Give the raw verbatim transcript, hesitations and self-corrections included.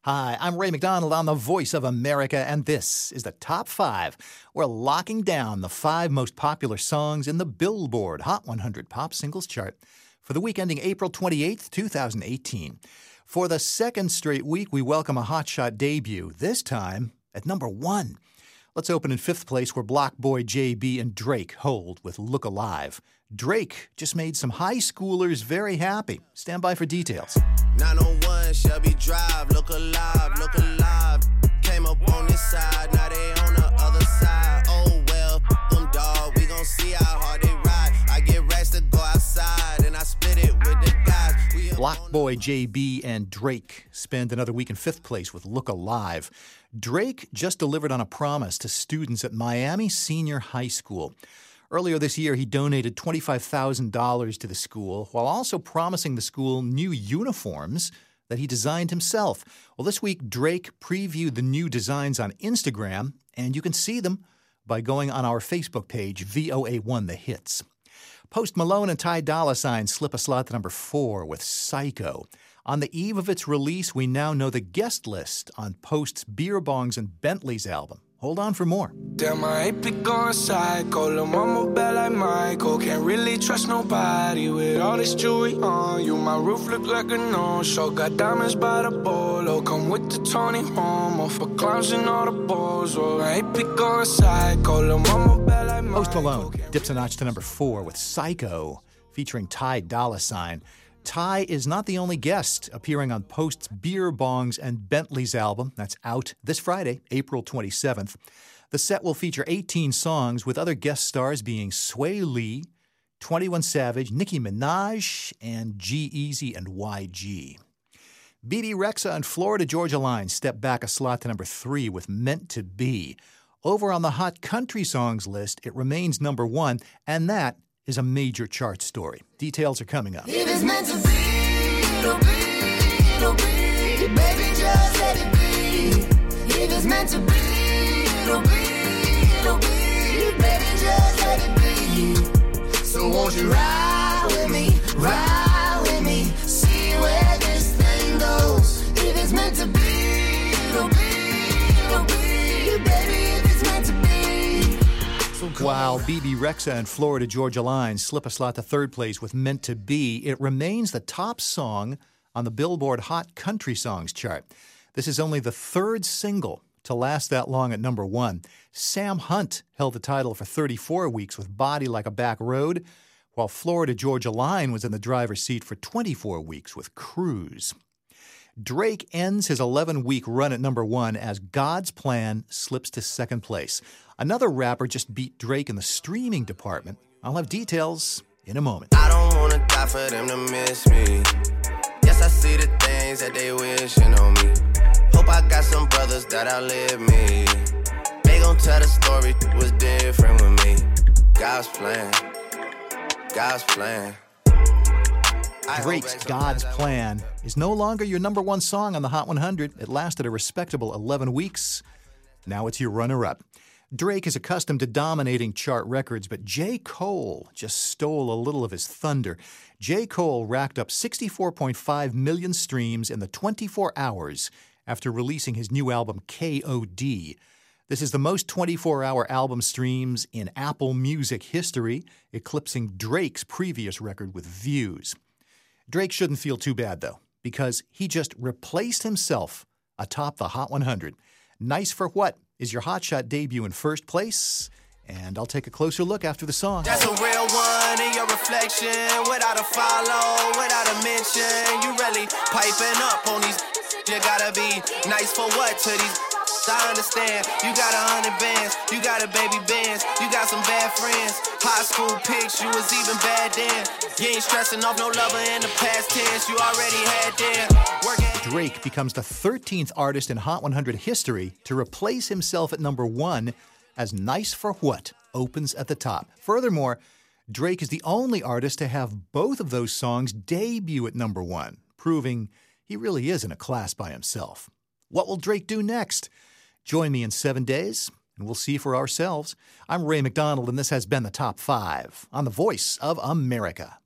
Hi, I'm Ray McDonald on the Voice of America, and this is the Top five. We're locking down the five most popular songs in the Billboard Hot one hundred Pop Singles Chart for the week ending April twenty-eighth, twenty eighteen. For the second straight week, we welcome a hotshot debut, this time at number one. Let's open in fifth place, where Block Boy J B and Drake hold with Look Alive. Drake just made some high schoolers very happy. Stand by for details. nine oh one Shelby Drive, look alive, look alive. Came up on this side, now they on the other side. Oh well, them dog, we gon' see how hard they ride. I get racks to go outside, and I split it with the guys. We Block Boy J B and Drake spend another week in fifth place with Look Alive. Drake just delivered on a promise to students at Miami Senior High School. Earlier this year, he donated twenty-five thousand dollars to the school while also promising the school new uniforms that he designed himself. Well, this week, Drake previewed the new designs on Instagram, and you can see them by going on our Facebook page, V O A one The Hits. Post Malone and Ty Dolla $ign slip a slot to number four with Psycho. On the eve of its release, we now know the guest list on Post's Beer Bongs and Bentley's album. Hold on for more. Damn, I ain't be going psycho. Lil' mama bad like Michael. Can't really trust nobody with all this jewelry on you. My roof look like a no-show. Got diamonds by the bolo. Come with the Tony Homo for clowns and all the balls. Oh, I ain't be going psycho. Lil' mama bad like Michael. Post Malone dips a notch to number four with Psycho, featuring Ty Dolla $ign. Ty is not the only guest appearing on Post's Beer Bongs and Bentley's album. That's out this Friday, April twenty-seventh. The set will feature eighteen songs, with other guest stars being Sway Lee, twenty-one Savage, Nicki Minaj, and G-Eazy and Y G. Bebe Rexha and Florida Georgia Line step back a slot to number three with Meant to Be. Over on the Hot Country Songs list, it remains number one, and that is a major chart story. Details are coming up. If it's meant to be, it'll be, it'll be. Baby, just let it be. If it's meant to be, it'll be, it'll be. Baby, just let it be. So won't you ride with me, ride with me, see where this thing goes. If it's meant to be, it'll be, it'll be. Baby, if it's meant to be. While Bebe Rexha and Florida Georgia Line slip a slot to third place with Meant to Be, it remains the top song on the Billboard Hot Country Songs chart. This is only the third single to last that long at number one. Sam Hunt held the title for thirty-four weeks with Body Like a Back Road, while Florida Georgia Line was in the driver's seat for twenty-four weeks with Cruise. Drake ends his eleven-week run at number one as God's Plan slips to second place. Another rapper just beat Drake in the streaming department. I'll have details in a moment. I don't wanna die for them to miss me. Yes, I see the things that they wishing on me. Hope I got some brothers that outlive me. They gon' tell the story was different with me. God's plan, God's plan. Drake's God's Plan is no longer your number one song on the Hot one hundred. It lasted a respectable eleven weeks. Now it's your runner-up. Drake is accustomed to dominating chart records, but J. Cole just stole a little of his thunder. J. Cole racked up sixty-four point five million streams in the twenty-four hours after releasing his new album, K O D. This is the most twenty-four hour album streams in Apple Music history, eclipsing Drake's previous record with Views. Drake shouldn't feel too bad, though, because he just replaced himself atop the Hot one hundred. Nice for What is your hotshot debut in first place, and I'll take a closer look after the song. That's a real one in your reflection, without a follow, without a mention. You really piping up on these. You gotta be nice for what to these. I understand, you got a hundred bands, you got a baby bands, you got some bad friends. High school pics, you was even bad then. You ain't stressing off no lover in the past tense, you already had them. Working. Drake becomes the thirteenth artist in Hot one hundred history to replace himself at number one as Nice for What opens at the top. Furthermore, Drake is the only artist to have both of those songs debut at number one, proving he really is in a class by himself. What will Drake do next? Join me in seven days, and we'll see for ourselves. I'm Ray McDonald, and this has been the Top five on the Voice of America.